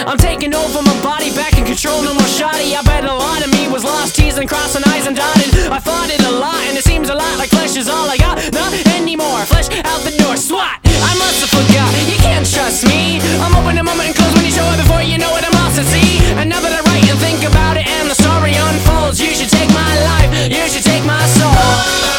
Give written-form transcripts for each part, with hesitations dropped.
I'm taking over my body, back in control, no more shoddy. I bet a lot of me was lost, teasing, crossing eyes and dotted. I fought it a lot, and it seems a lot like flesh is all I got. Not anymore, flesh out the door, swat. I must have forgot, you can't trust me. I'm open a moment and close when you show it. Before you know it, I'm lost at sea. And now that I write and think about it and the story unfolds, you should take my life, you should take my soul.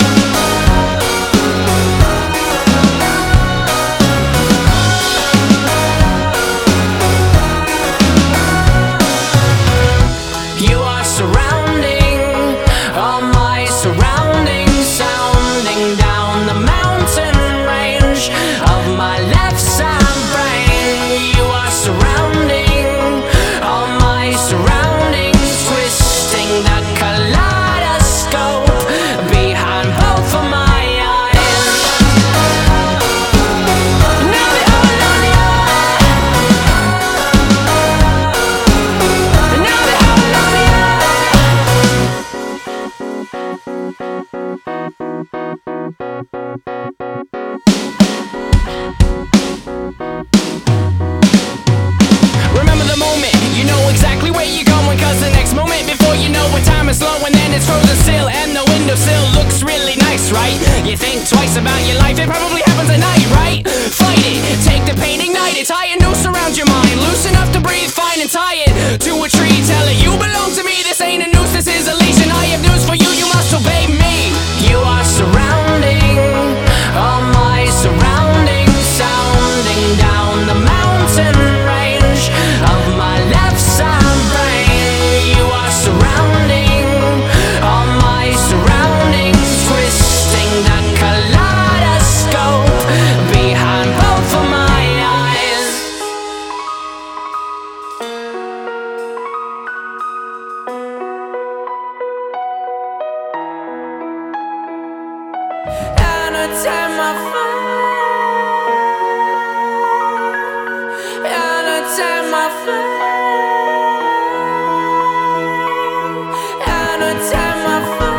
And then it's frozen still, and the windowsill looks really nice, right? You think twice about your life, it probably happens at night, right? Fight it, take the pain, ignite it, tie a noose around your mind, loose enough to breathe fine and tie it to a tree. Tell it you belong to me, this ain't a noose, this is a leash, and I have news for you, you must obey me. You are surrounding all my surroundings, sounding down the mountain range of my left side brain. You are surrounding anytime I fall, anytime I fall, anytime I fall,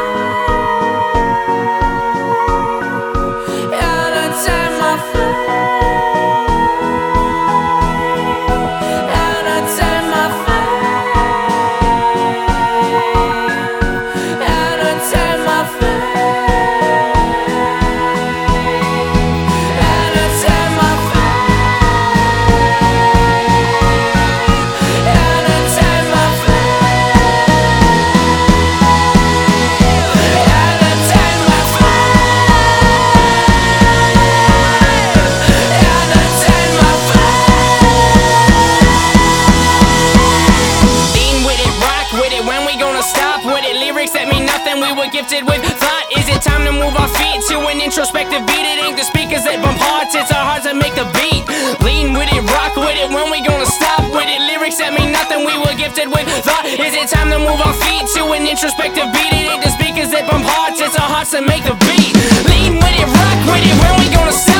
anytime I fall, anytime I fall, anytime I fall. Gifted with thought, is it time to move our feet to an introspective beat? It ain't the speakers that bump hearts, it's our hearts that make the beat. Lean with it, rock with it, when we gonna stop with it? Lyrics that mean nothing, we were gifted with thought. Is it time to move our feet to an introspective beat? It ain't the speakers that bump hearts, it's our hearts that make the beat. Lean with it, rock with it, when we gonna stop?